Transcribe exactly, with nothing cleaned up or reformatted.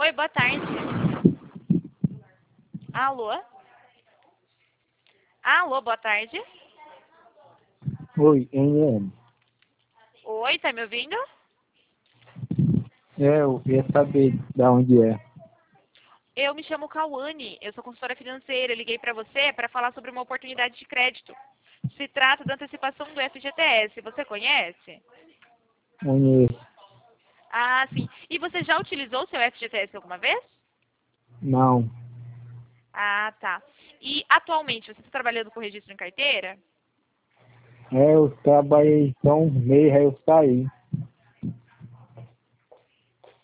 Oi, boa tarde. Alô? Alô, boa tarde. Oi, N. Oi, tá me ouvindo? É, eu queria saber de onde é. Eu me chamo Cauane, eu sou consultora financeira. Eu liguei para você para falar sobre uma oportunidade de crédito. Se trata da antecipação do F G T S. Você conhece? Conheço. Ah, sim. E você já utilizou o seu F G T S alguma vez? Não. Ah, tá. E atualmente você está trabalhando com registro em carteira? É, eu trabalhei só um mês, aí eu saí.